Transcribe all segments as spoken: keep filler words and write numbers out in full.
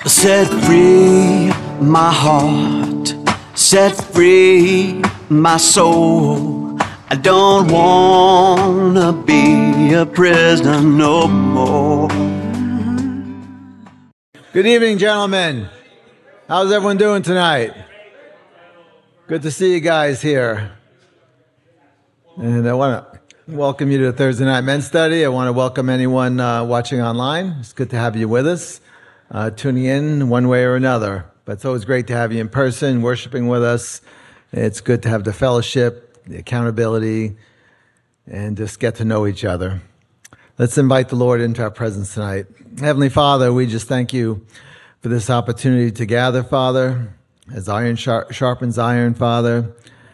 Set free my heart, set free my soul. I don't wanna be a prisoner no more. Good evening, gentlemen. How's everyone doing tonight? Good to see you guys here. And I want to welcome you to the Thursday Night Men's Study. I want to welcome anyone uh, watching online. It's good to have you with us, uh, tuning in one way or another. But it's always great to have you in person, worshiping with us. It's good to have the fellowship, the accountability, and just get to know each other. Let's invite the Lord into our presence tonight. Heavenly Father, we just thank you for this opportunity to gather, Father, as iron sharpens iron, Father.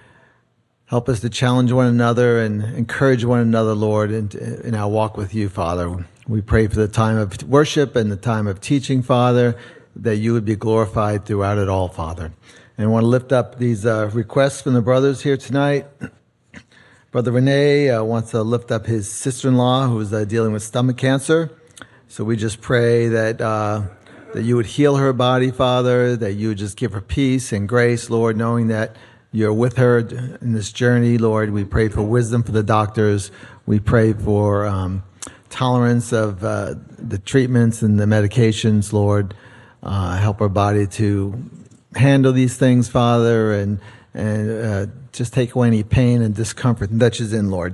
Help us to challenge one another and encourage one another, Lord, in, in our walk with you, Father. We pray for the time of worship and the time of teaching, Father, that you would be glorified throughout it all, Father. And I want to lift up these uh, requests from the brothers here tonight. Brother Renee uh, wants to lift up his sister-in-law who is uh, dealing with stomach cancer. So we just pray that uh, that you would heal her body, Father, that you would just give her peace and grace, Lord, knowing that you're with her in this journey, Lord. We pray for wisdom for the doctors. We pray for um, tolerance of uh, the treatments and the medications, Lord. Uh, help her body to handle these things, Father, and and uh, just take away any pain and discomfort that she's in, Lord.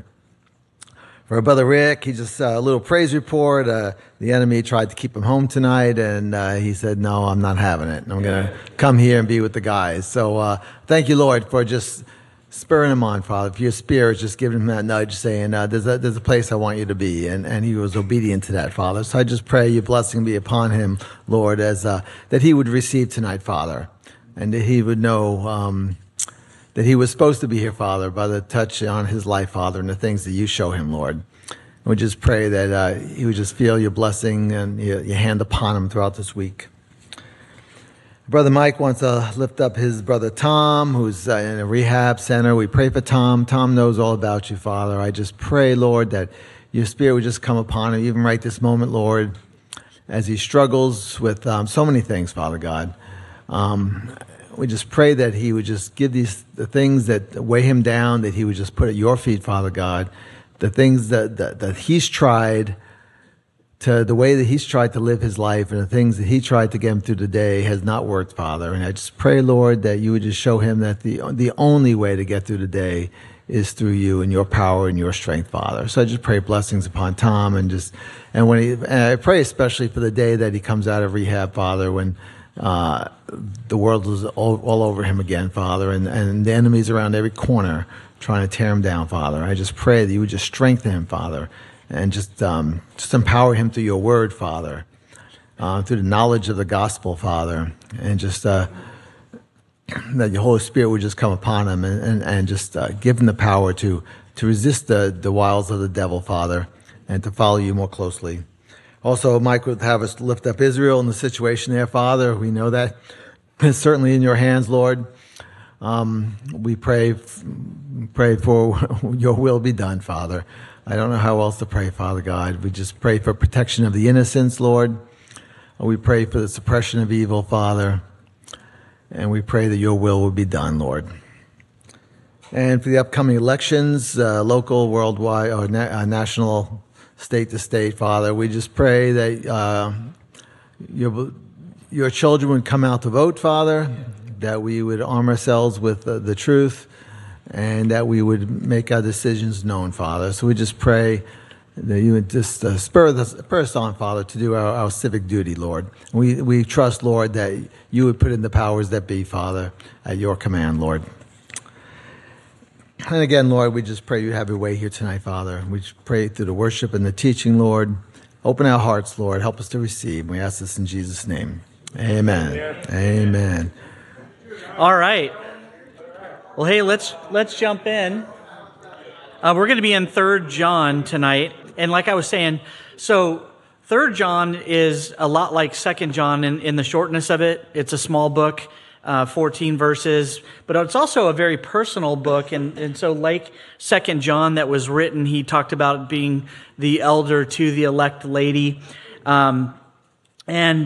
For our brother Rick, he just uh, a little praise report. Uh, the enemy tried to keep him home tonight, and uh, he said, no, I'm not having it. I'm going to come here and be with the guys. So uh, thank you, Lord, for just spurring him on, Father. For your spirit, just giving him that nudge, saying, uh, there's, a, there's a place I want you to be. And, and he was obedient to that, Father. So I just pray your blessing be upon him, Lord, as uh, that he would receive tonight, Father, and that he would know um, that he was supposed to be here, Father, by the touch on his life, Father, and the things that you show him, Lord. And we just pray that uh, he would just feel your blessing and your, your hand upon him throughout this week. Brother Mike wants to lift up his brother Tom, who's uh, in a rehab center. We pray for Tom. Tom knows all about you, Father. I just pray, Lord, that your spirit would just come upon him, even right this moment, Lord, as he struggles with um, so many things, Father God. Um, We just pray that he would just give these the things that weigh him down, that he would just put at your feet, Father God. The things that, that, that he's tried, to the way that he's tried to live his life, and the things that he tried to get him through the day has not worked, Father. And I just pray, Lord, that you would just show him that the the only way to get through the day is through you and your power and your strength, Father. So I just pray blessings upon Tom, and just and when he and I pray especially for the day that he comes out of rehab, Father, when Uh, the world is all, all over him again, Father, and, and the enemies around every corner trying to tear him down, Father. I just pray that you would just strengthen him, Father, and just um, just empower him through your word, Father, uh, through the knowledge of the gospel, Father, and just uh, that your Holy Spirit would just come upon him and, and, and just uh, give him the power to, to resist the, the wiles of the devil, Father, and to follow you more closely. Also, Mike would have us lift up Israel and the situation there, Father. We know that it's certainly in your hands, Lord. Um, we pray, pray for your will be done, Father. I don't know how else to pray, Father God. We just pray for protection of the innocents, Lord. We pray for the suppression of evil, Father. And we pray that your will will be done, Lord. And for the upcoming elections, uh, local, worldwide, or na- uh, national, state to state, Father, we just pray that uh, your your children would come out to vote, Father, that we would arm ourselves with uh, the truth, and that we would make our decisions known, Father. So we just pray that you would just uh, spur, the, spur us on, Father, to do our, our civic duty, Lord. We, we trust, Lord, that you would put in the powers that be, Father, at your command, Lord. And again, Lord, we just pray you have your way here tonight, Father. We just pray through the worship and the teaching, Lord. Open our hearts, Lord. Help us to receive. We ask this in Jesus' name. Amen. Amen. Amen. All right. Well, hey, let's let's jump in. Uh, we're going to be in Third John tonight. And like I was saying, so Third John is a lot like Second John in, in the shortness of it. It's a small book. Uh, fourteen verses, but it's also a very personal book, and, and so like Second John that was written, he talked about being the elder to the elect lady, um, and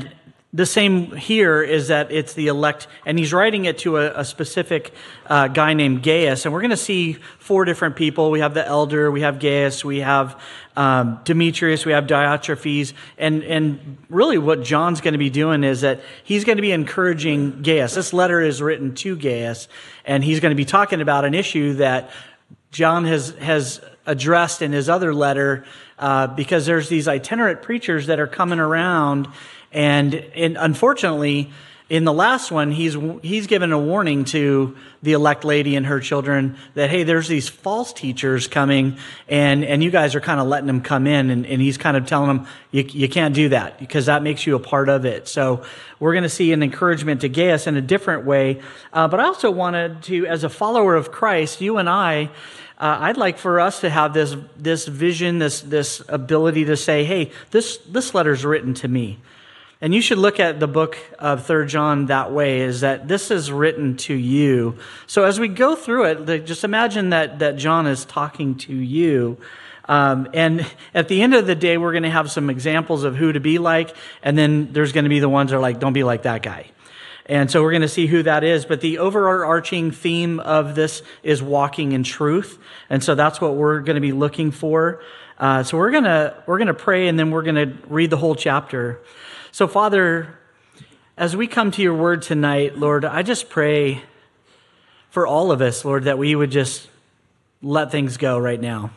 The same here is that it's the elect, and he's writing it to a, a specific uh, guy named Gaius. And we're going to see four different people. We have the elder, we have Gaius, we have um, Demetrius, we have Diotrephes. And, and really what John's going to be doing is that he's going to be encouraging Gaius. This letter is written to Gaius, and he's going to be talking about an issue that John has, has addressed in his other letter uh, because there's these itinerant preachers that are coming around. And, and unfortunately, in the last one, he's he's given a warning to the elect lady and her children that, hey, there's these false teachers coming, and, and you guys are kind of letting them come in, and, and he's kind of telling them, you, you can't do that, because that makes you a part of it. So we're going to see an encouragement to Gaius in a different way. Uh, but I also wanted to, as a follower of Christ, you and I, uh, I'd like for us to have this this vision, this this ability to say, hey, this this letter's written to me. And you should look at the book of Third John that way, is that this is written to you. So as we go through it, just imagine that, that John is talking to you. Um, and at the end of the day, we're going to have some examples of who to be like, and then there's going to be the ones that are like, don't be like that guy. And so we're going to see who that is. But the overarching theme of this is walking in truth. And so that's what we're going to be looking for. Uh, so we're going to we're going to pray, and then we're going to read the whole chapter. So, Father, as we come to your word tonight, Lord, I just pray for all of us, Lord, that we would just let things go right now.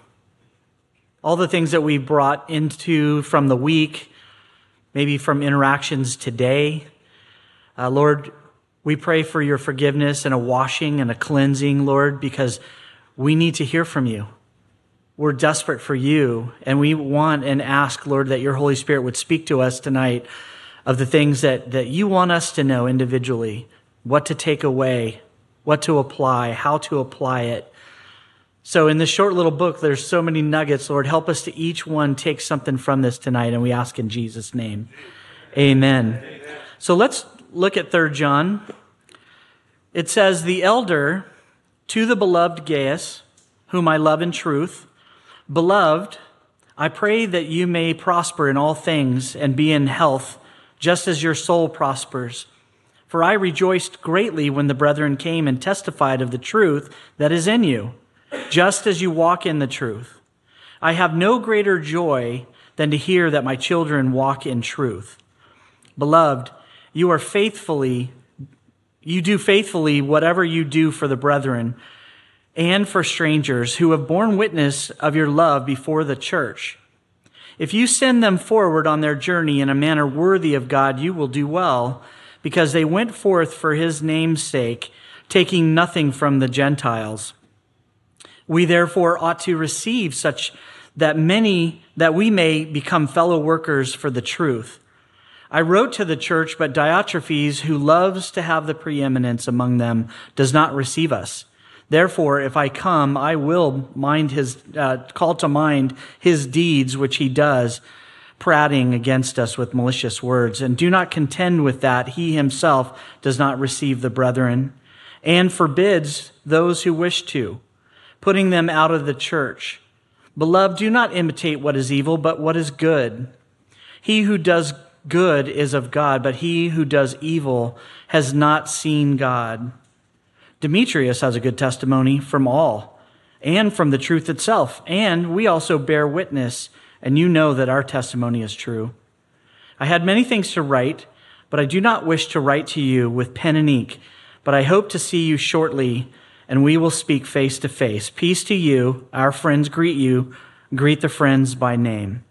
All the things that we brought into from the week, maybe from interactions today. Uh, Lord, we pray for your forgiveness and a washing and a cleansing, Lord, because we need to hear from you. We're desperate for you, and we want and ask, Lord, that your Holy Spirit would speak to us tonight of the things that, that you want us to know individually, what to take away, what to apply, how to apply it. So in this short little book, there's so many nuggets. Lord, help us to each one take something from this tonight, and we ask in Jesus' name. Amen. Amen. So let's look at Third John. It says, the elder to the beloved Gaius, whom I love in truth, Beloved, I pray that you may prosper in all things and be in health, just as your soul prospers. For I rejoiced greatly when the brethren came and testified of the truth that is in you, just as you walk in the truth. I have no greater joy than to hear that my children walk in truth. Beloved, you are faithfully, you do faithfully whatever you do for the brethren, and for strangers who have borne witness of your love before the church. If you send them forward on their journey in a manner worthy of God, you will do well, because they went forth for his name's sake, taking nothing from the Gentiles. We therefore ought to receive such that many, that we may become fellow workers for the truth. I wrote to the church, but Diotrephes, who loves to have the preeminence among them, does not receive us. Therefore, if I come, I will mind his, uh, call to mind his deeds, which he does, prating against us with malicious words. And do not contend with that. He himself does not receive the brethren, and forbids those who wish to, putting them out of the church. Beloved, do not imitate what is evil, but what is good. He who does good is of God, but he who does evil has not seen God. Demetrius has a good testimony from all, and from the truth itself, and we also bear witness, and you know that our testimony is true. I had many things to write, but I do not wish to write to you with pen and ink, but I hope to see you shortly, and we will speak face to face. Peace to you. Our friends greet you. Greet the friends by name.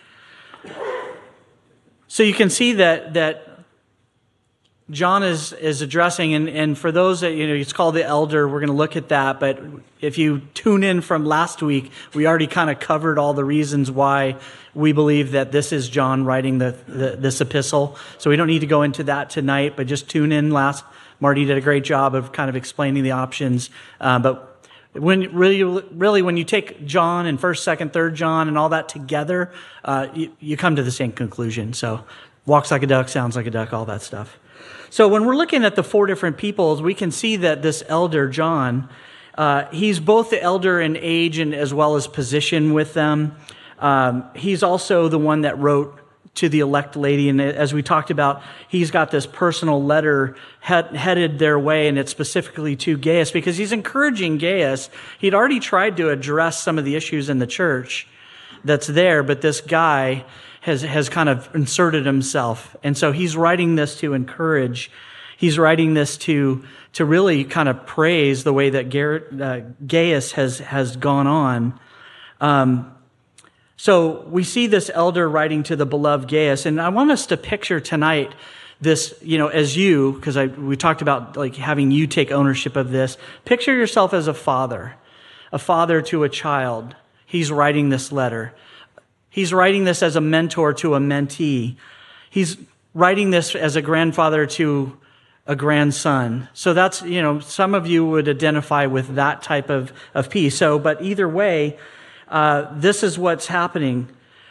So you can see that that John is, is addressing, and, and for those that, you know, it's called the elder, we're going to look at that, but if you tune in from last week, we already kind of covered all the reasons why we believe that this is John writing the, the this epistle, so we don't need to go into that tonight, but just tune in. Last, Marty did a great job of kind of explaining the options, uh, but when really, really, when you take John and First, Second, Third John and all that together, uh, you, you come to the same conclusion. So, walks like a duck, sounds like a duck, all that stuff. So when we're looking at the four different peoples, we can see that this elder, John, uh, he's both the elder in age and as well as position with them. Um, he's also the one that wrote to the elect lady. And as we talked about, he's got this personal letter head, headed their way, and it's specifically to Gaius because he's encouraging Gaius. He'd already tried to address some of the issues in the church that's there, but this guy has, has kind of inserted himself. And so he's writing this to encourage. He's writing this to, to really kind of praise the way that Garrett, uh, Gaius has, has gone on. Um, So we see this elder writing to the beloved Gaius, and I want us to picture tonight this, you know, as you, because I we talked about like having you take ownership of this. Picture yourself as a father, a father to a child. He's writing this letter. He's writing this as a mentor to a mentee. He's writing this as a grandfather to a grandson. So that's, you know, some of you would identify with that type of, of piece. So, but either way, Uh, this is what's happening.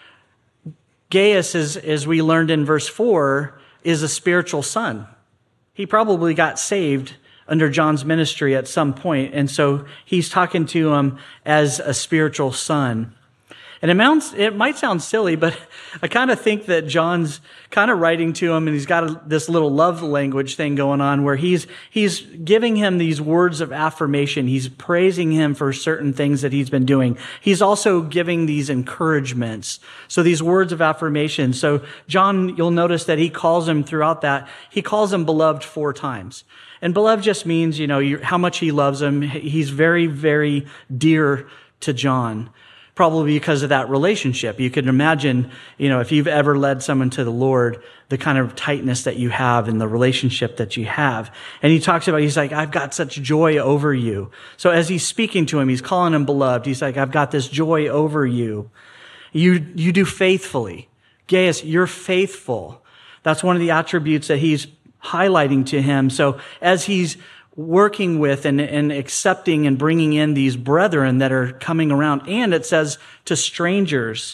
Gaius, is, as we learned in verse four, is a spiritual son. He probably got saved under John's ministry at some point, and so he's talking to him as a spiritual son. And it, mounts, it might sound silly, but I kind of think that John's kind of writing to him, and he's got a, this little love language thing going on where he's he's giving him these words of affirmation. He's praising him for certain things that he's been doing. He's also giving these encouragements. So these words of affirmation. So John, you'll notice that he calls him throughout that, he calls him beloved four times. And beloved just means, you know, how much he loves him. He's very, very dear to John. Probably because of that relationship. You could imagine, you know, if you've ever led someone to the Lord, the kind of tightness that you have in the relationship that you have. And he talks about, he's like, I've got such joy over you. So as he's speaking to him, he's calling him beloved. He's like, I've got this joy over you. You, you do faithfully. Gaius, you're faithful. That's one of the attributes that he's highlighting to him. So as he's working with and, and accepting and bringing in these brethren that are coming around. And it says to strangers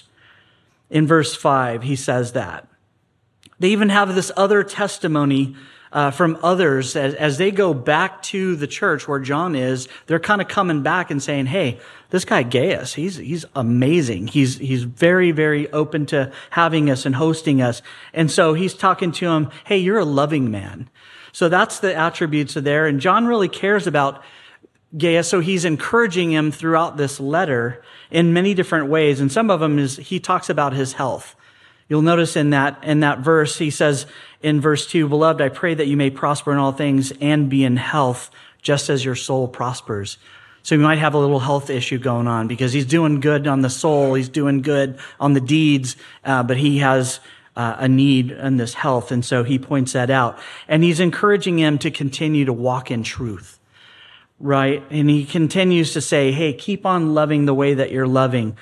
in verse five, he says that. They even have this other testimony uh, from others as, as they go back to the church where John is. They're kind of coming back and saying, hey, this guy Gaius, he's he's amazing. He's he's very, very open to having us and hosting us. And so he's talking to him, hey, you're a loving man. So that's the attributes there. And John really cares about Gaius, so he's encouraging him throughout this letter in many different ways. And some of them is he talks about his health. You'll notice in that, in that verse, he says in verse two, beloved, I pray that you may prosper in all things and be in health, just as your soul prospers. So he might have a little health issue going on because he's doing good on the soul. He's doing good on the deeds, uh, but he has Uh, a need in this health. And so he points that out. And he's encouraging him to continue to walk in truth, right? And he continues to say, hey, keep on loving the way that you're loving.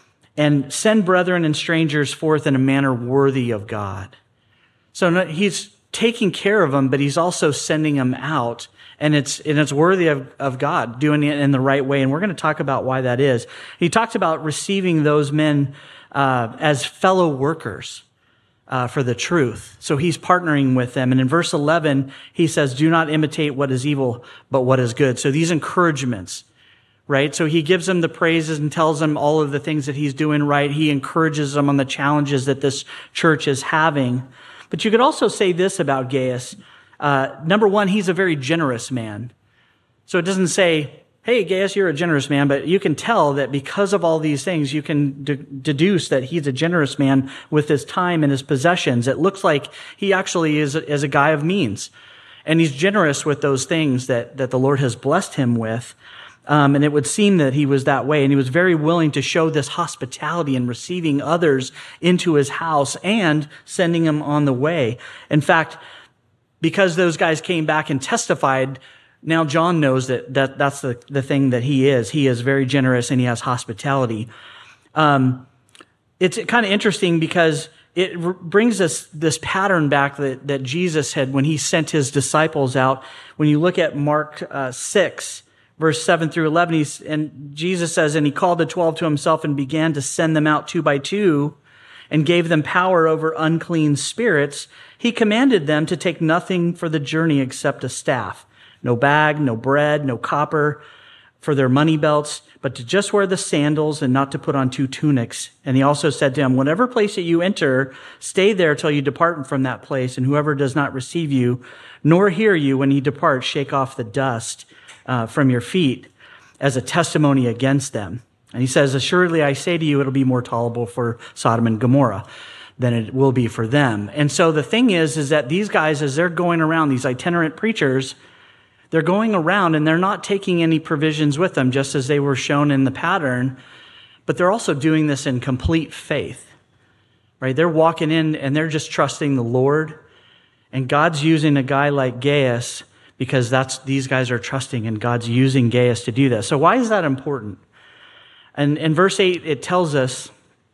And send brethren and strangers forth in a manner worthy of God. So no, he's taking care of them, but he's also sending them out. And it's and it's worthy of, of God, doing it in the right way. And we're going to talk about why that is. He talks about receiving those men uh, as fellow workers. Uh, for the truth. So he's partnering with them. And in verse eleven, he says, do not imitate what is evil, but what is good. So these encouragements, right? So he gives them the praises and tells them all of the things that he's doing right. He encourages them on the challenges that this church is having. But you could also say this about Gaius. Uh, number one, he's a very generous man. So it doesn't say, hey, Gaius, you're a generous man, but you can tell that because of all these things, you can de- deduce that he's a generous man with his time and his possessions. It looks like he actually is a, is a guy of means, and he's generous with those things that, that the Lord has blessed him with. Um, and it would seem that he was that way, and he was very willing to show this hospitality and receiving others into his house and sending them on the way. In fact, because those guys came back and testified, now John knows that, that that's the, the thing that he is. He is very generous and he has hospitality. Um, it's kind of interesting because it r- brings us this pattern back that, that Jesus had when he sent his disciples out. When you look at Mark uh, six, verse seven through eleven, he's, and Jesus says, and he called the twelve to himself and began to send them out two by two and gave them power over unclean spirits. He commanded them to take nothing for the journey except a staff. No bag, no bread, no copper, for their money belts, but to just wear the sandals and not to put on two tunics. And he also said to him, whatever place that you enter, stay there till you depart from that place, and whoever does not receive you, nor hear you when you depart, shake off the dust uh, from your feet as a testimony against them. And he says, assuredly, I say to you, it'll be more tolerable for Sodom and Gomorrah than it will be for them. And so the thing is, is that these guys, as they're going around, these itinerant preachers, they're going around and they're not taking any provisions with them, just as they were shown in the pattern, but they're also doing this in complete faith, right? They're walking in and they're just trusting the Lord. And God's using a guy like Gaius because that's these guys are trusting, and God's using Gaius to do this. So why is that important? And in verse eight, it tells us,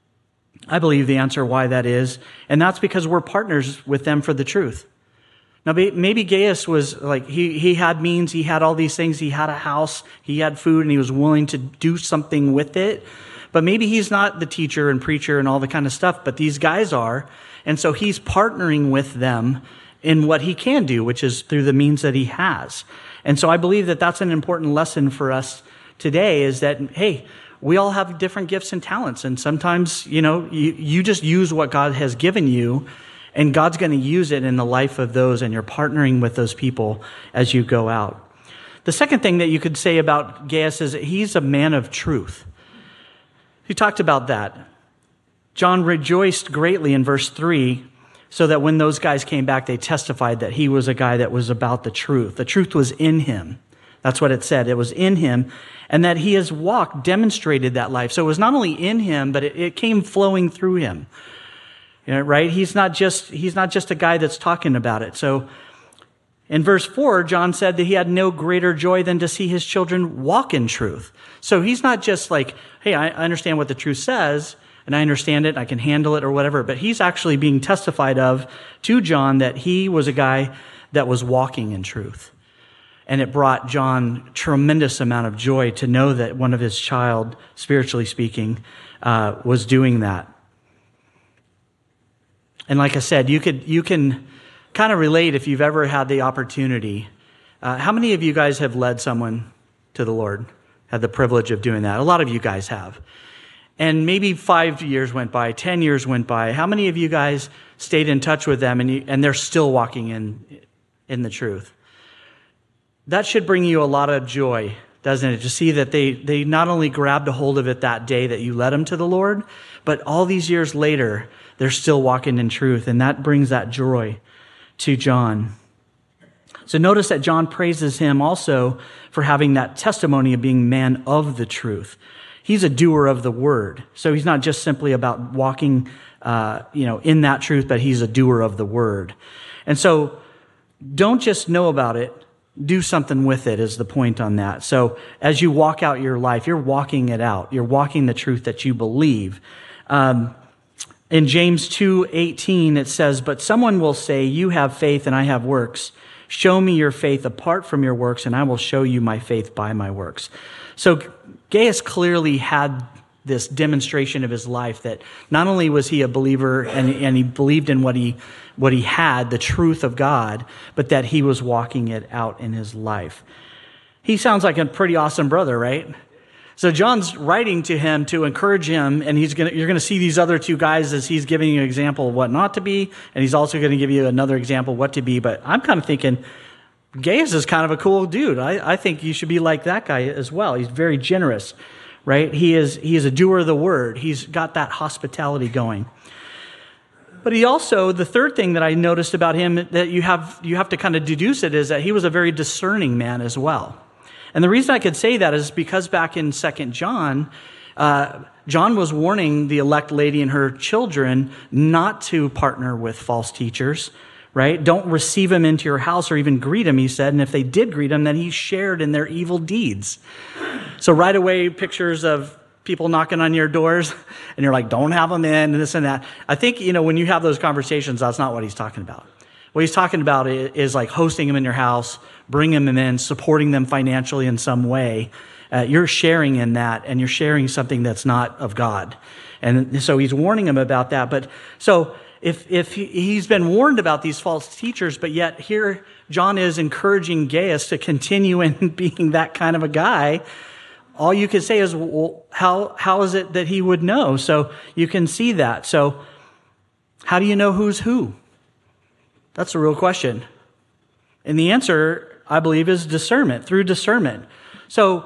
I believe, the answer why that is, and that's because we're partners with them for the truth. Now, maybe Gaius was like, he, he had means, he had all these things, he had a house, he had food, and he was willing to do something with it. But maybe he's not the teacher and preacher and all the kind of stuff, but these guys are. And so he's partnering with them in what he can do, which is through the means that he has. And so I believe that that's an important lesson for us today, is that, hey, we all have different gifts and talents. And sometimes, you know, you, you just use what God has given you, and God's going to use it in the life of those, and you're partnering with those people as you go out. The second thing that you could say about Gaius is that he's a man of truth. He talked about that. John rejoiced greatly in verse three, so that when those guys came back, they testified that he was a guy that was about the truth. The truth was in him. That's what it said. It was in him, and that he has walked, demonstrated that life. So it was not only in him, but it, it came flowing through him. You know, right? He's not just, he's not just a guy that's talking about it. So in verse four, John said that he had no greater joy than to see his children walk in truth. So he's not just like, hey, I understand what the truth says, and I understand it, I can handle it or whatever, but he's actually being testified of to John that he was a guy that was walking in truth. And it brought John tremendous amount of joy to know that one of his child, spiritually speaking, uh, was doing that. And like I said, you could you can kind of relate if you've ever had the opportunity. Uh, how many of you guys have led someone to the Lord? Had the privilege of doing that? A lot of you guys have. And maybe five years went by, ten years went by. How many of you guys stayed in touch with them and you, and they're still walking in in the truth? That should bring you a lot of joy, doesn't it? To see that they, they not only grabbed a hold of it that day that you led them to the Lord, but all these years later, they're still walking in truth. And that brings that joy to John. So notice that John praises him also for having that testimony of being man of the truth. He's a doer of the word. So he's not just simply about walking, uh, you know, in that truth, but he's a doer of the word. And so don't just know about it. Do something with it is the point on that. So as you walk out your life, you're walking it out. You're walking the truth that you believe. Um, in James two eighteen, it says, but someone will say, you have faith and I have works. Show me your faith apart from your works, and I will show you my faith by my works. So Gaius clearly had this demonstration of his life that not only was he a believer and, and he believed in what he what he had, the truth of God, but that he was walking it out in his life. He sounds like a pretty awesome brother, right? So John's writing to him to encourage him, and he's gonna you're gonna see these other two guys as he's giving you an example of what not to be, and he's also gonna give you another example of what to be. But I'm kind of thinking, Gaius is kind of a cool dude. I, I think you should be like that guy as well. He's very generous, right? He is he is a doer of the word. He's got that hospitality going. But he also, the third thing that I noticed about him that you have you have to kind of deduce it is that he was a very discerning man as well. And the reason I could say that is because back in Second John, uh, John was warning the elect lady and her children not to partner with false teachers, right? Don't receive them into your house or even greet them, he said. And if they did greet them, then he shared in their evil deeds. So right away, pictures of people knocking on your doors, and you're like, don't have them in, and this and that. I think, you know, when you have those conversations, that's not what he's talking about. What he's talking about is like hosting them in your house, bringing them in, supporting them financially in some way. Uh, you're sharing in that, and you're sharing something that's not of God. And so he's warning them about that. But so if if he, he's been warned about these false teachers, but yet here John is encouraging Gaius to continue in being that kind of a guy, all you could say is, well, how how is it that he would know? So you can see that. So how do you know who's who? That's a real question. And the answer, I believe, is discernment, through discernment. So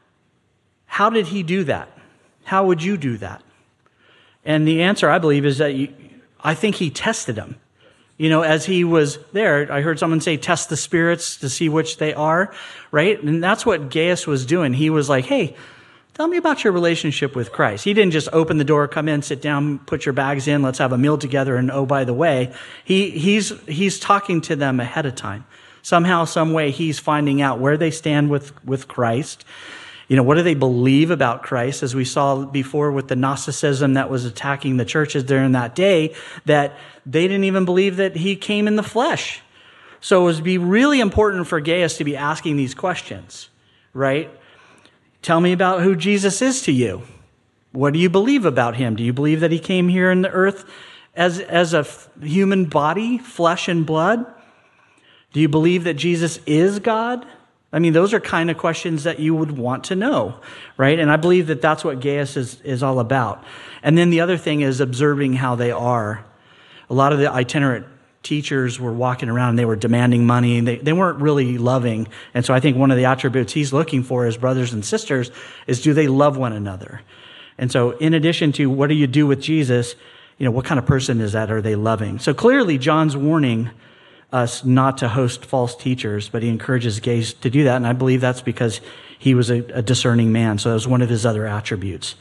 how did he do that? How would you do that? And the answer, I believe, is that you, I think he tested them. You know, as he was there, I heard someone say, test the spirits to see which they are, right? And that's what Gaius was doing. He was like, hey, tell me about your relationship with Christ. He didn't just open the door, come in, sit down, put your bags in, let's have a meal together, and oh, by the way, he, he's, he's talking to them ahead of time. Somehow, some way, he's finding out where they stand with, with Christ. You know, what do they believe about Christ? As we saw before with the Gnosticism that was attacking the churches during that day, that they didn't even believe that he came in the flesh. So it would be really important for Gaius to be asking these questions, right? Tell me about who Jesus is to you. What do you believe about him? Do you believe that he came here in the earth as, as a f- human body, flesh and blood? Do you believe that Jesus is God? I mean, those are kind of questions that you would want to know, right? And I believe that that's what Gaius is, is all about. And then the other thing is observing how they are. A lot of the itinerant teachers were walking around and they were demanding money, and they, they weren't really loving. And so I think one of the attributes he's looking for as brothers and sisters is, do they love one another? And so in addition to what do you do with Jesus, you know, what kind of person is that? Are they loving? So clearly John's warning us not to host false teachers, but he encourages Gaius to do that. And I believe that's because he was a, a discerning man. So that was one of his other attributes.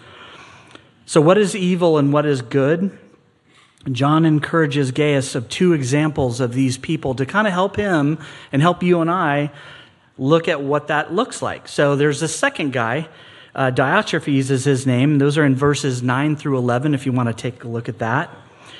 So what is evil and what is good? John encourages Gaius of two examples of these people to kind of help him and help you and I look at what that looks like. So there's a second guy, uh, Diotrephes is his name. Those are in verses nine through eleven if you want to take a look at that.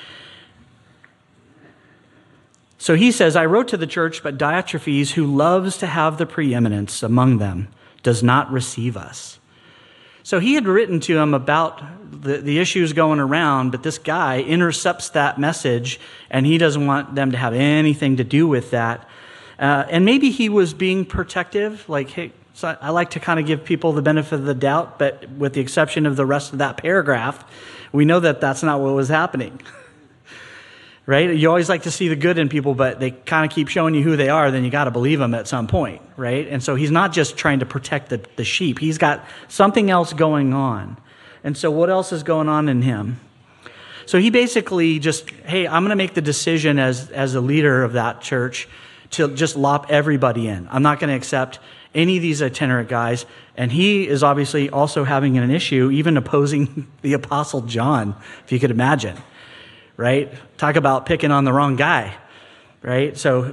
So he says, I wrote to the church, but Diotrephes, who loves to have the preeminence among them, does not receive us. So he had written to him about the, the issues going around, but this guy intercepts that message, and he doesn't want them to have anything to do with that. Uh, and maybe he was being protective, like, hey, so I like to kind of give people the benefit of the doubt, but with the exception of the rest of that paragraph, we know that that's not what was happening. Right? You always like to see the good in people, but they kind of keep showing you who they are, then you got to believe them at some point, right? And so he's not just trying to protect the, the sheep. He's got something else going on. And so what else is going on in him? So he basically just, hey, I'm going to make the decision as, as a leader of that church to just lop everybody in. I'm not going to accept any of these itinerant guys. And he is obviously also having an issue, even opposing the Apostle John, if you could imagine. Right? Talk about picking on the wrong guy, right? So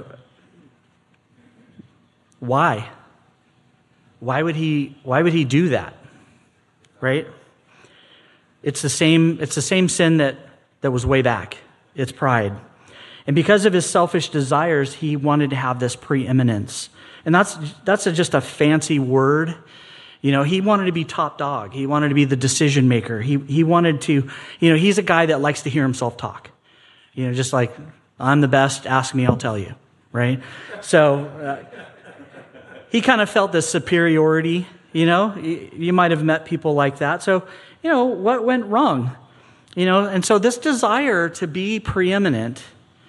why? Why would he why would he do that? Right? It's the same it's the same sin that that was way back. It's pride. And because of his selfish desires, he wanted to have this preeminence. And that's that's a, just a fancy word. You know, he wanted to be top dog. He wanted to be the decision maker. He he wanted to, you know, he's a guy that likes to hear himself talk. You know, just like, I'm the best, ask me, I'll tell you, right? So uh, he kind of felt this superiority, you know. You, you might have met people like that. So, you know, what went wrong? You know, and so this desire to be preeminent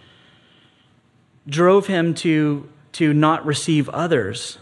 drove him to, to not receive others.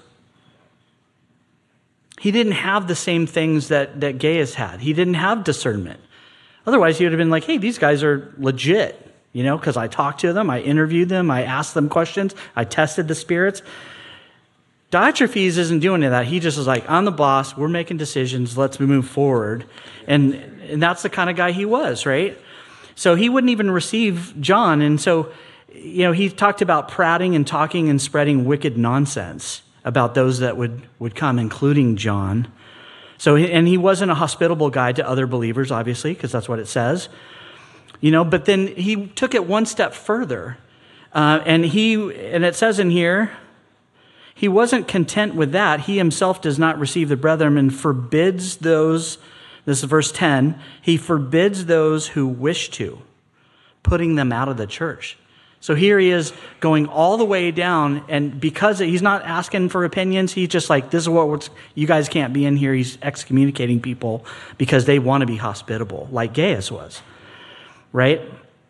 He didn't have the same things that, that Gaius had. He didn't have discernment. Otherwise, he would have been like, hey, these guys are legit, you know, because I talked to them, I interviewed them, I asked them questions, I tested the spirits. Diotrephes isn't doing that. He just is like, I'm the boss, we're making decisions, let's move forward. And, and that's the kind of guy he was, right? So he wouldn't even receive John. And so, you know, he talked about prating and talking and spreading wicked nonsense about those that would, would come, including John. So, and he wasn't a hospitable guy to other believers, obviously, because that's what it says. You know, but then he took it one step further. Uh, and he, and it says in here, he wasn't content with that. He himself does not receive the brethren and forbids those, this is verse ten, he forbids those who wish to, putting them out of the church. So here he is going all the way down, and because he's not asking for opinions, he's just like, this is what we're, you guys can't be in here. He's excommunicating people because they want to be hospitable, like Gaius was, right?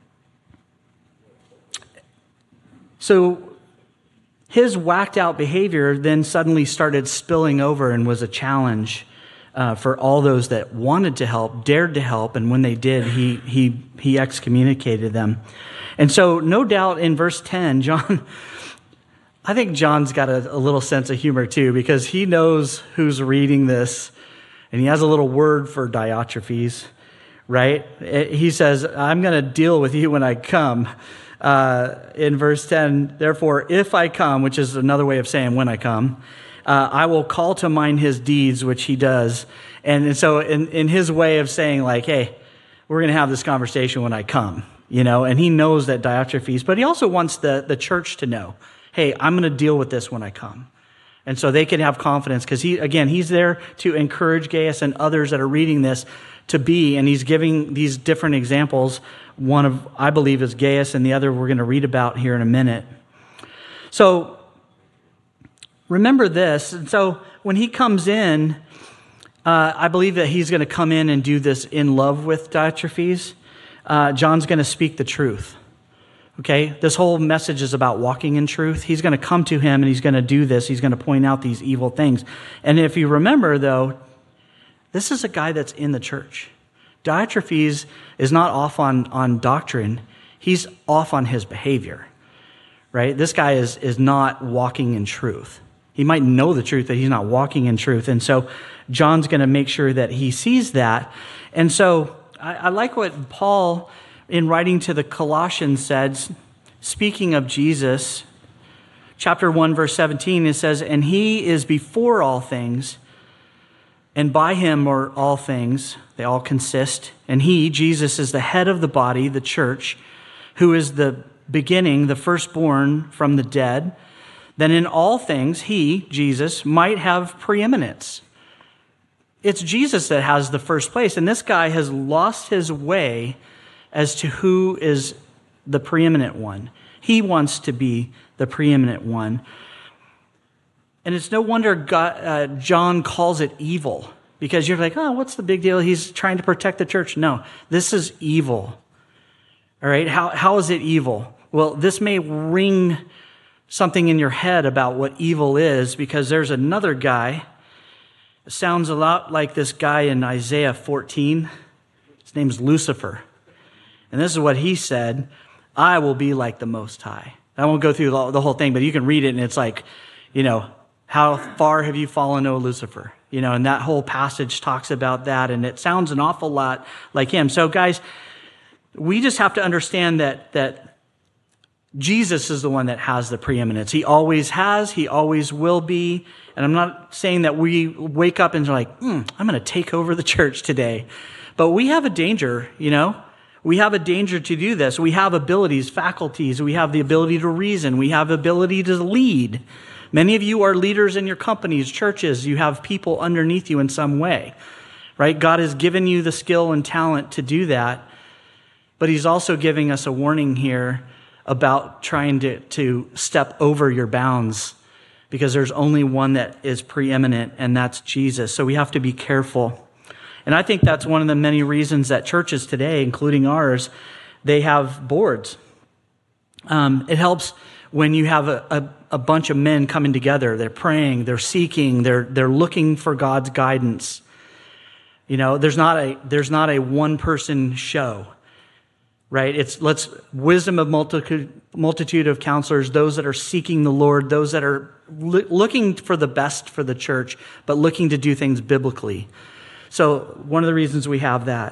So his whacked out behavior then suddenly started spilling over and was a challenge uh, for all those that wanted to help, dared to help, and when they did, he he he excommunicated them. And so, no doubt, in verse ten, John, I think John's got a, a little sense of humor too, because he knows who's reading this, and he has a little word for Diotrephes, right? He says, "I'm going to deal with you when I come." Uh, in verse ten, therefore, if I come, which is another way of saying when I come, uh, I will call to mind his deeds, which he does. And, and so in, in his way of saying like, hey, we're going to have this conversation when I come, you know, and he knows that Diotrephes, but he also wants the, the church to know, hey, I'm going to deal with this when I come. And so they can have confidence because he, again, he's there to encourage Gaius and others that are reading this to be, and he's giving these different examples. One of, I believe, is Gaius, and the other we're going to read about here in a minute. So remember this. And so when he comes in, uh, I believe that he's going to come in and do this in love with Diotrephes. Uh, John's going to speak the truth. Okay? This whole message is about walking in truth. He's going to come to him, and he's going to do this. He's going to point out these evil things. And if you remember, though, this is a guy that's in the church. Diotrephes is not off on, on doctrine. He's off on his behavior, right? This guy is, is not walking in truth. He might know the truth, but he's not walking in truth. And so John's going to make sure that he sees that. And so I, I like what Paul, in writing to the Colossians, said, speaking of Jesus, chapter one, verse seventeen, it says, and he is before all things, and by him are all things, they all consist. And he, Jesus, is the head of the body, the church, who is the beginning, the firstborn from the dead. Then in all things, he, Jesus, might have preeminence. It's Jesus that has the first place. And this guy has lost his way as to who is the preeminent one. He wants to be the preeminent one. And it's no wonder God, uh, John calls it evil, because you're like, oh, what's the big deal? He's trying to protect the church. No, this is evil. All right, how how is it evil? Well, this may ring something in your head about what evil is, because there's another guy. It sounds a lot like this guy in Isaiah fourteen. His name's Lucifer. And this is what he said, I will be like the Most High. I won't go through the whole thing, but you can read it, and it's like, you know, how far have you fallen, O Lucifer? You know, and that whole passage talks about that, and it sounds an awful lot like him. So, guys, we just have to understand that that Jesus is the one that has the preeminence. He always has, he always will be. And I'm not saying that we wake up and are like, mm, I'm going to take over the church today. But we have a danger, you know. We have a danger to do this. We have abilities, faculties. We have the ability to reason. We have the ability to lead. Many of you are leaders in your companies, churches. You have people underneath you in some way, right? God has given you the skill and talent to do that, but he's also giving us a warning here about trying to, to step over your bounds, because there's only one that is preeminent, and that's Jesus. So we have to be careful. And I think that's one of the many reasons that churches today, including ours, they have boards. Um, it helps when you have a, a, a bunch of men coming together. They're praying, they're seeking, they're they're looking for God's guidance. You know, there's not a there's not a one person show, right? It's let's wisdom of multitude multitude of counselors, those that are seeking the Lord, those that are lo- looking for the best for the church, but looking to do things biblically. So one of the reasons we have that.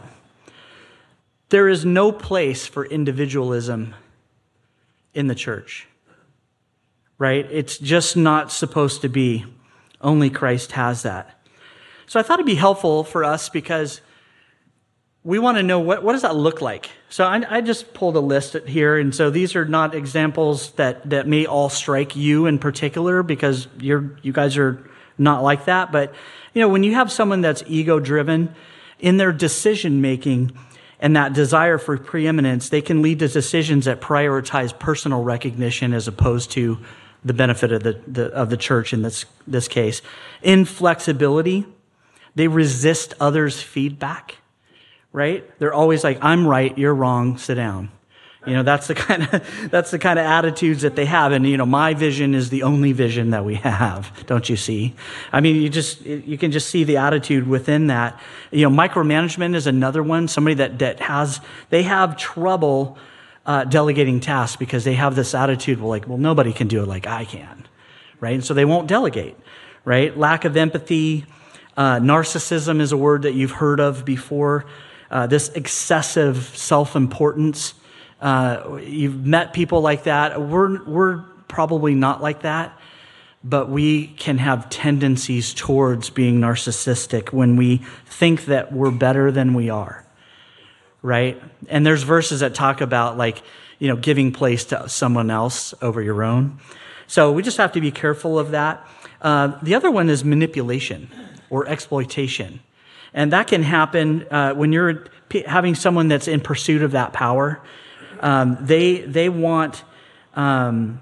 There is no place for individualism in the church, right? It's just not supposed to be. Only Christ has that. So I thought it'd be helpful for us, because we want to know what, what does that look like? So I, I just pulled a list here, and so these are not examples that, that may all strike you in particular, because you're you guys are not like that. But you know, when you have someone that's ego-driven in their decision-making, and that desire for preeminence, they can lead to decisions that prioritize personal recognition as opposed to the benefit of the, the of the church in this, this case. Inflexibility, they resist others' feedback, right? They're always like, I'm right, you're wrong, sit down. You know, that's the kind of that's the kind of attitudes that they have. And, you know, my vision is the only vision that we have, don't you see? I mean, you just you can just see the attitude within that. You know, micromanagement is another one. Somebody that, that has, they have trouble uh, delegating tasks because they have this attitude, well, like, well, nobody can do it like I can, right? And so they won't delegate, right? Lack of empathy. Uh, narcissism is a word that you've heard of before. Uh, this excessive self-importance. Uh, you've met people like that. We're we're probably not like that, but we can have tendencies towards being narcissistic when we think that we're better than we are, right? And there's verses that talk about, like, you know, giving place to someone else over your own. So we just have to be careful of that. Uh, the other one is manipulation or exploitation. And that can happen uh, when you're p- having someone that's in pursuit of that power. Um, they they want um,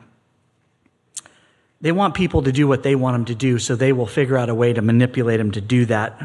they want people to do what they want them to do, so they will figure out a way to manipulate them to do that.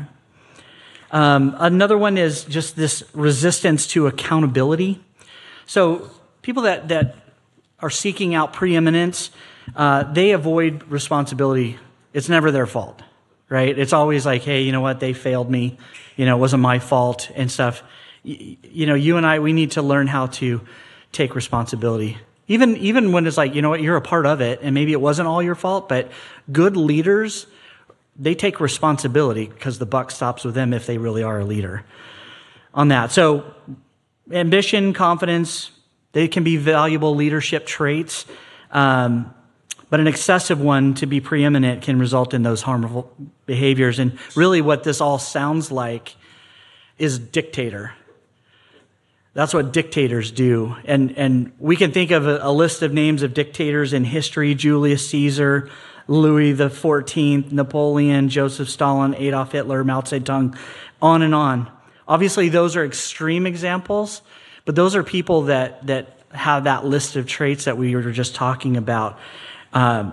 Um, another one is just this resistance to accountability. So people that that are seeking out preeminence, uh, they avoid responsibility. It's never their fault, right? It's always like, hey, you know what? They failed me. You know, it wasn't my fault and stuff. You know, you and I, we need to learn how to take responsibility. Even even when it's like, you know what, you're a part of it, and maybe it wasn't all your fault, but good leaders, they take responsibility because the buck stops with them if they really are a leader on that. So ambition, confidence, they can be valuable leadership traits, um, but an excessive one to be preeminent can result in those harmful behaviors. And really what this all sounds like is dictator. That's what dictators do. And and we can think of a, a list of names of dictators in history: Julius Caesar, Louis the fourteenth, Napoleon, Joseph Stalin, Adolf Hitler, Mao Zedong, on and on. Obviously, those are extreme examples, but those are people that, that have that list of traits that we were just talking about. Um,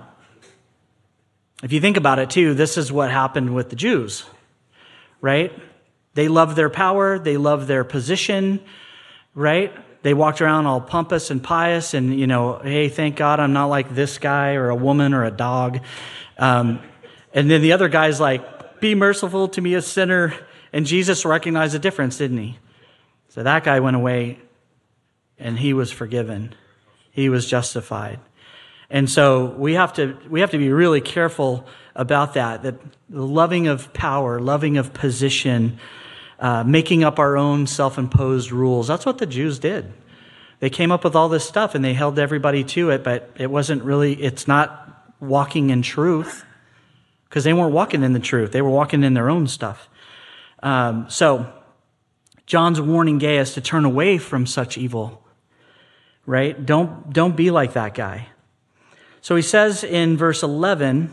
if you think about it, too, this is what happened with the Jews, right? They loved their power. They loved their position. Right? They walked around all pompous and pious and, you know, hey, thank God I'm not like this guy or a woman or a dog. Um, and then the other guy's like, be merciful to me, a sinner. And Jesus recognized the difference, didn't he? So that guy went away and he was forgiven. He was justified. And so we have to we have to be really careful about that, that the loving of power, loving of position, Uh, making up our own self-imposed rules. That's what the Jews did. They came up with all this stuff and they held everybody to it, but it wasn't really, it's not walking in truth because they weren't walking in the truth. They were walking in their own stuff. Um, so John's warning Gaius to turn away from such evil, right? Don't, don't be like that guy. So he says in verse eleven,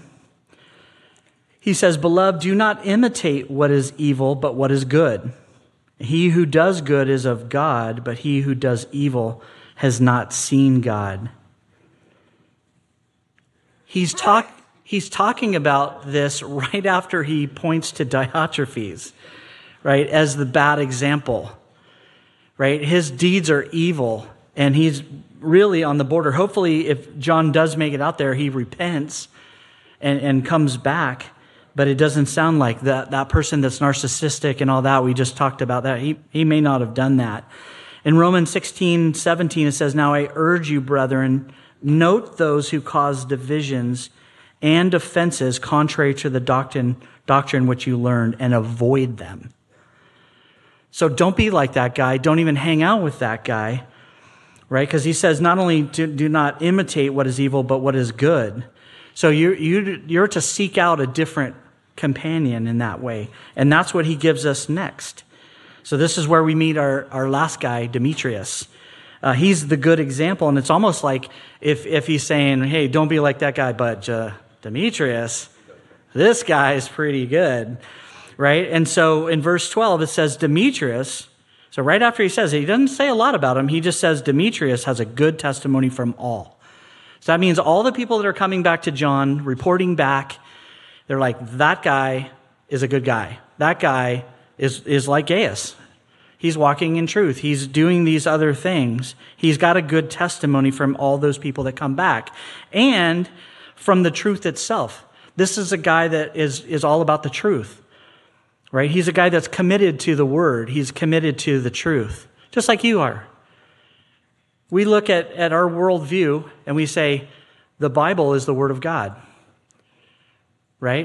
he says, beloved, do not imitate what is evil, but what is good. He who does good is of God, but he who does evil has not seen God. He's, talk, he's talking about this right after he points to Diotrephes, right, as the bad example, right? His deeds are evil, and he's really on the border. Hopefully, if John does make it out there, he repents and, and comes back. But it doesn't sound like that that person that's narcissistic and all that. We just talked about that. He, he may not have done that. In Romans sixteen, seventeen, it says, now I urge you, brethren, note those who cause divisions and offenses contrary to the doctrine, doctrine which you learned, and avoid them. So don't be like that guy. Don't even hang out with that guy, right? Because he says not only do, do not imitate what is evil, but what is good. So you, you, you're to seek out a different companion in that way. And that's what he gives us next. So this is where we meet our, our last guy, Demetrius. Uh, he's the good example. And it's almost like if, if he's saying, hey, don't be like that guy, but uh, Demetrius, this guy is pretty good, right? And so in verse twelve, it says, Demetrius, So right after he says it, he doesn't say a lot about him. He just says Demetrius has a good testimony from all. So that means all the people that are coming back to John, reporting back, they're like, that guy is a good guy. That guy is, is like Gaius. He's walking in truth. He's doing these other things. He's got a good testimony from all those people that come back. And from the truth itself. This is a guy that is, is all about the truth. Right? He's a guy that's committed to the word. He's committed to the truth. Just like you are. We look at, at our worldview and we say, the Bible is the word of God. Right?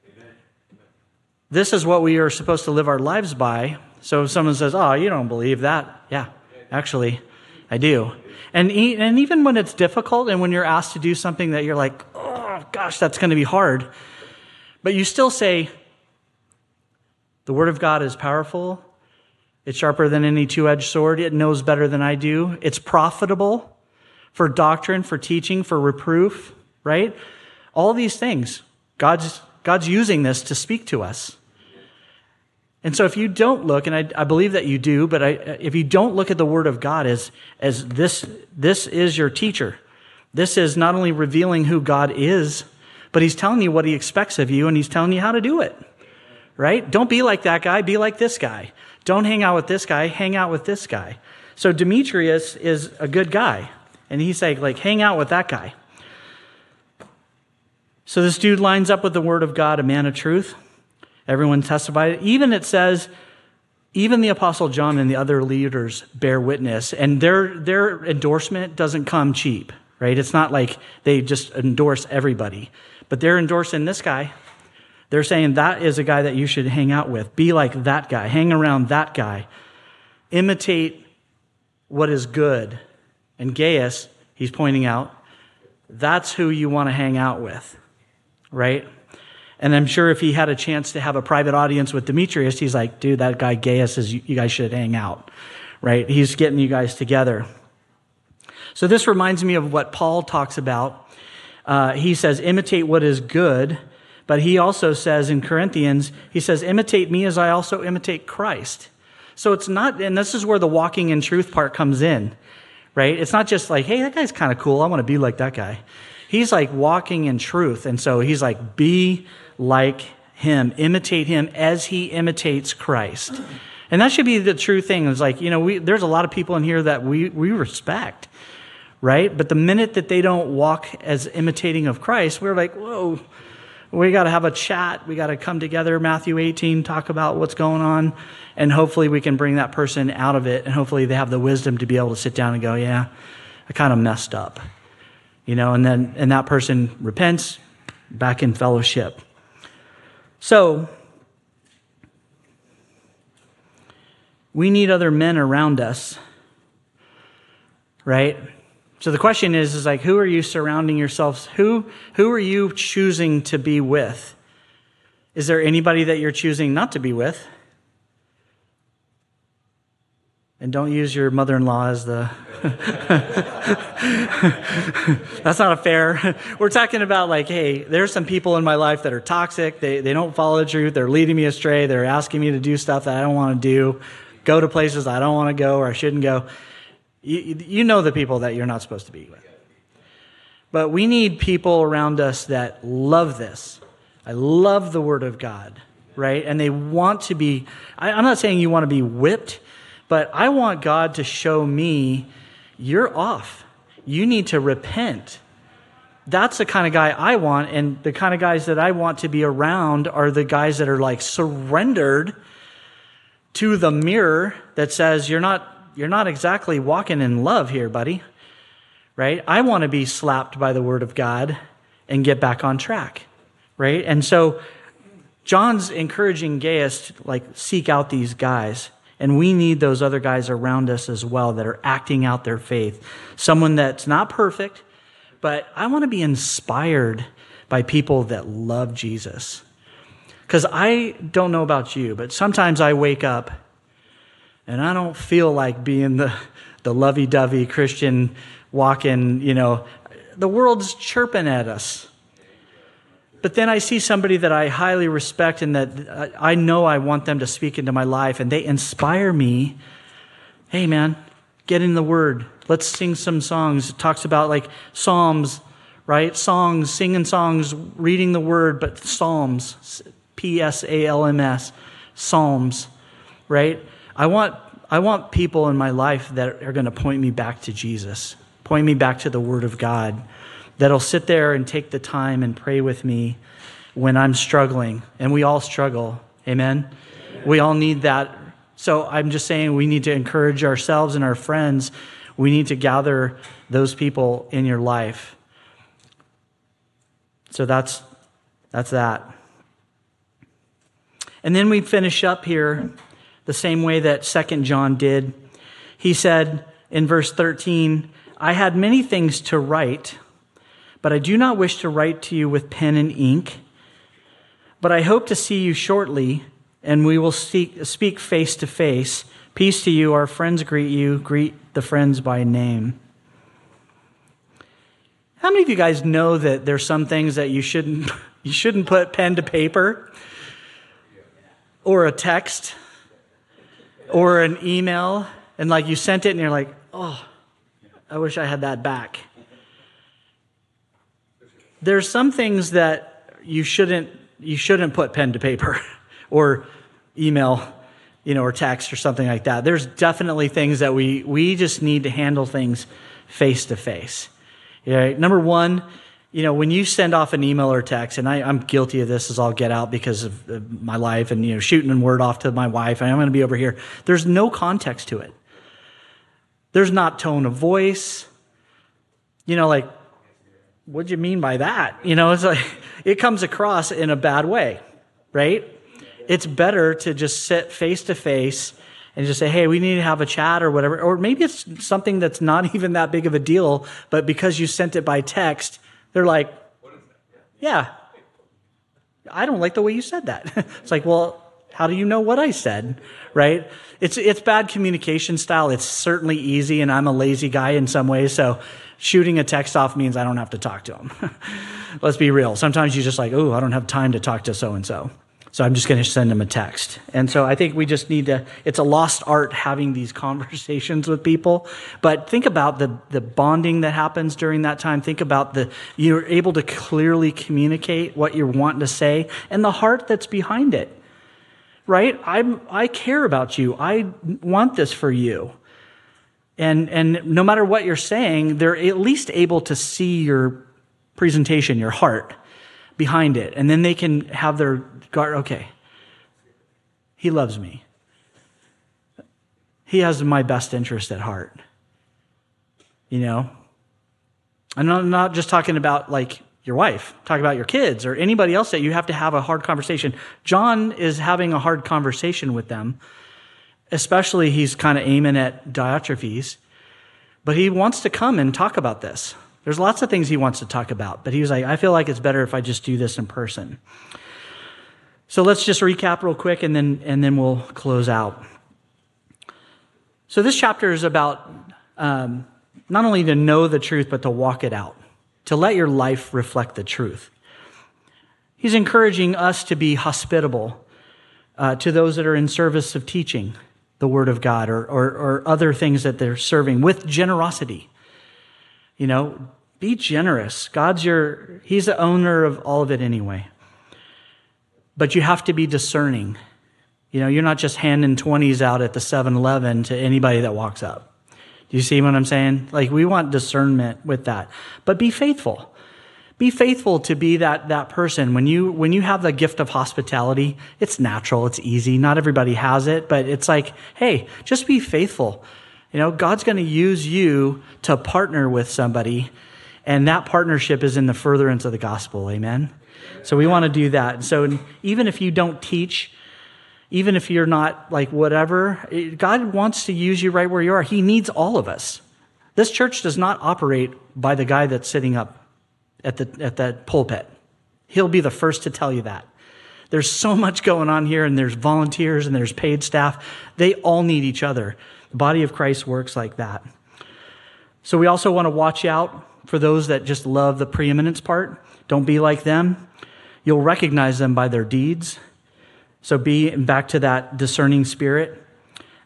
This is what we are supposed to live our lives by. So if someone says, oh, you don't believe that. Yeah, actually, I do. And, e- and even when it's difficult and when you're asked to do something that you're like, oh, gosh, that's going to be hard. But you still say, the word of God is powerful. It's sharper than any two-edged sword. It knows better than I do. It's profitable for doctrine, for teaching, for reproof, right? All these things. God's, God's using this to speak to us. And so if you don't look, and I, I believe that you do, but I, if you don't look at the Word of God as, as this, this is your teacher. This is not only revealing who God is, but He's telling you what He expects of you, and He's telling you how to do it. Right? Don't be like that guy, be like this guy. Don't hang out with this guy, hang out with this guy. So Demetrius is a good guy. And he's saying, like, hang out with that guy. So this dude lines up with the Word of God, a man of truth. Everyone testified. Even it says, even the Apostle John and the other leaders bear witness. And their, their endorsement doesn't come cheap, right? It's not like they just endorse everybody. But they're endorsing this guy. They're saying that is a guy that you should hang out with. Be like that guy. Hang around that guy. Imitate what is good. And Gaius, he's pointing out, that's who you want to hang out with, right? And I'm sure if he had a chance to have a private audience with Demetrius, he's like, dude, that guy Gaius is, you guys should hang out, right? He's getting you guys together. So this reminds me of what Paul talks about. Uh, he says, imitate what is good. But he also says in Corinthians, he says, imitate me as I also imitate Christ. So it's not, and this is where the walking in truth part comes in, right? It's not just like, hey, that guy's kind of cool. I want to be like that guy. He's like walking in truth. And so he's like, be like him. Imitate him as he imitates Christ. And that should be the true thing. It's like, you know, we, there's a lot of people in here that we, we respect, right? But the minute that they don't walk as imitating of Christ, we're like, whoa. We got to have a chat. We got to come together, Matthew eighteen, talk about what's going on, and hopefully we can bring that person out of it, and hopefully they have the wisdom to be able to sit down and go, yeah, I kind of messed up. You know, and then and that person repents, back in fellowship. So, we need other men around us, right? So the question is, is like, who are you surrounding yourselves? Who, who are you choosing to be with? Is there anybody that you're choosing not to be with? And don't use your mother-in-law as the... That's not a fair... We're talking about like, hey, there's some people in my life that are toxic. They, they don't follow the truth. They're leading me astray. They're asking me to do stuff that I don't want to do. Go to places I don't want to go or I shouldn't go. You, you know the people that you're not supposed to be with. But we need people around us that love this. I love the Word of God, right? And they want to be, I, I'm not saying you want to be whipped, but I want God to show me, you're off. You need to repent. That's the kind of guy I want, and the kind of guys that I want to be around are the guys that are like surrendered to the mirror that says, you're not You're not exactly walking in love here, buddy, right? I want to be slapped by the Word of God and get back on track, right? And so John's encouraging Gaius to like seek out these guys, and we need those other guys around us as well that are acting out their faith. Someone that's not perfect, but I want to be inspired by people that love Jesus. Because I don't know about you, but sometimes I wake up and I don't feel like being the, the lovey-dovey Christian walking, you know, the world's chirping at us. But then I see somebody that I highly respect and that I know I want them to speak into my life, and they inspire me Hey, man, get in the Word. Let's sing some songs. It talks about like Psalms, right? Songs, singing songs, reading the Word, but Psalms, P S A L M S, Psalms, right? I want I want people in my life that are going to point me back to Jesus, point me back to the Word of God, that'll sit there and take the time and pray with me when I'm struggling. And we all struggle. Amen? We all need that. So I'm just saying we need to encourage ourselves and our friends. We need to gather those people in your life. So that's that's that. And then we finish up here the same way that Second John did. He said in verse thirteen, I had many things to write, but I do not wish to write to you with pen and ink. But I hope to see you shortly, and we will speak, speak face to face. Peace to you. Our friends greet you. Greet the friends by name. How many of you guys know that there's some things that you shouldn't you shouldn't put pen to paper, or a text, or an email, and like you sent it and you're like, oh, I wish I had that back. There's some things that you shouldn't you shouldn't put pen to paper or email, you know, or text or something like that. There's definitely things that we we just need to handle things face to face. Yeah, number one, you know, when you send off an email or text, and I, I'm guilty of this as all get out because of, of my life and, you know, shooting a word off to my wife, and I'm going to be over here. There's no context to it. There's not tone of voice. You know, like, what do you mean by that? You know, it's like, it comes across in a bad way, right? It's better to just sit face to face and just say, hey, we need to have a chat or whatever. Or maybe it's something that's not even that big of a deal, but because you sent it by text, they're like, yeah, I don't like the way you said that. It's like, well, how do you know what I said, right? It's it's bad communication style. It's certainly easy, and I'm a lazy guy in some ways, so shooting a text off means I don't have to talk to them. Let's be real. Sometimes you're just like, oh, I don't have time to talk to so-and-so. So I'm just going to send them a text. And so I think we just need to, it's a lost art having these conversations with people. But think about the, the bonding that happens during that time. Think about the, you're able to clearly communicate what you're wanting to say and the heart that's behind it, right? I'm, I care about you. I want this for you. And, and no matter what you're saying, they're at least able to see your presentation, your heart behind it. And then they can have their guard, okay, he loves me. He has my best interest at heart. You know? I'm not, not just talking about like your wife, I'm talking about your kids or anybody else that you have to have a hard conversation. John is having a hard conversation with them. Especially he's kind of aiming at Diotrephes. But he wants to come and talk about this. There's lots of things he wants to talk about. But he was like, I feel like it's better if I just do this in person. So let's just recap real quick and then and then we'll close out. So this chapter is about um, not only to know the truth, but to walk it out. To let your life reflect the truth. He's encouraging us to be hospitable uh, to those that are in service of teaching the Word of God or, or, or other things that they're serving with generosity. You know, be generous. God's your, He's the owner of all of it anyway. But you have to be discerning. You know, you're not just handing twenties out at the seven eleven to anybody that walks up. Do you see what I'm saying? Like, we want discernment with that. But be faithful. Be faithful to be that, that person. When you, when you have the gift of hospitality, it's natural, it's easy. Not everybody has it, but it's like, hey, just be faithful. You know, God's going to use you to partner with somebody, and that partnership is in the furtherance of the gospel. Amen? So we want to do that. So even if you don't teach, even if you're not like whatever, God wants to use you right where you are. He needs all of us. This church does not operate by the guy that's sitting up at the at that pulpit. He'll be the first to tell you that. There's so much going on here, and there's volunteers and there's paid staff. They all need each other. The body of Christ works like that. So we also want to watch out for those that just love the preeminence part. Don't be like them. You'll recognize them by their deeds. So be back to that discerning spirit.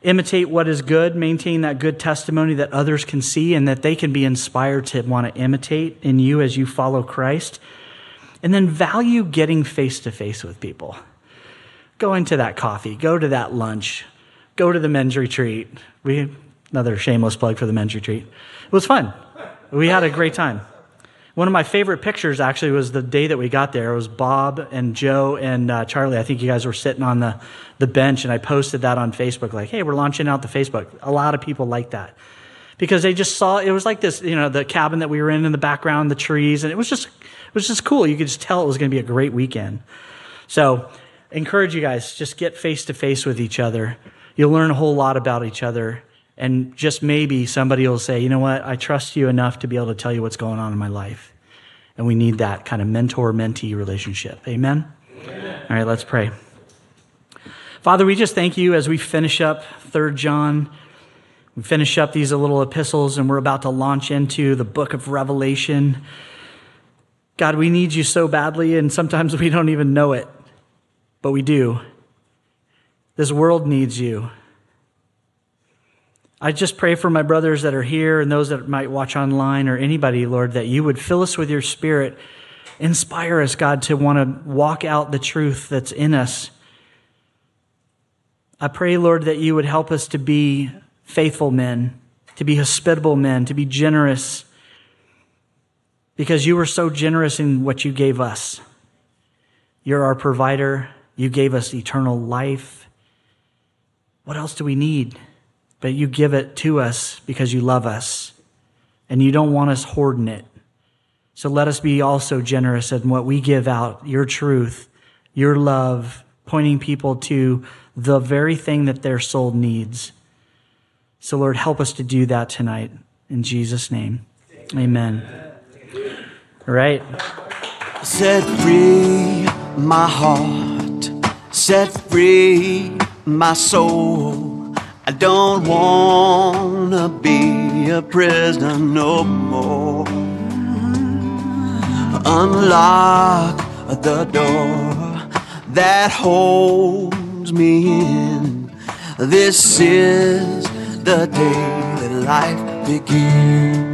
imitate what is good, maintain that good testimony that others can see and that they can be inspired to want to imitate in you as you follow Christ. And then value getting face-to-face with people. Go into that coffee, go to that lunch, go to the men's retreat. We another shameless plug for the men's retreat. It was fun. We had a great time. One of my favorite pictures actually was the day that we got there. It was Bob and Joe and uh, Charlie. I think you guys were sitting on the, the bench, and I posted that on Facebook like, hey, we're launching out the Facebook. A lot of people like that because they just saw, it was like this, you know, the cabin that we were in in the background, the trees, and it was just, it was just cool. You could just tell it was going to be a great weekend. So encourage you guys, just get face-to-face with each other. You'll learn a whole lot about each other. And just maybe somebody will say, you know what, I trust you enough to be able to tell you what's going on in my life. And we need that kind of mentor-mentee relationship. Amen? Amen? All right, let's pray. Father, we just thank you as we finish up Third John. We finish up these little epistles, and we're about to launch into the book of Revelation. God, we need you so badly, and sometimes we don't even know it, but we do. This world needs you. I just pray for my brothers that are here and those that might watch online or anybody, Lord, that you would fill us with your Spirit. Inspire us, God, to want to walk out the truth that's in us. I pray, Lord, that you would help us to be faithful men, to be hospitable men, to be generous, because you were so generous in what you gave us. You're our provider. You gave us eternal life. What else do we need? But you give it to us because you love us, and you don't want us hoarding it. So let us be also generous in what we give out, your truth, your love, pointing people to the very thing that their soul needs. So Lord, help us to do that tonight. In Jesus' name, amen. All right. Set free my heart, set free my soul. I don't wanna be a prisoner no more. Unlock the door that holds me in. This is the day that life begins.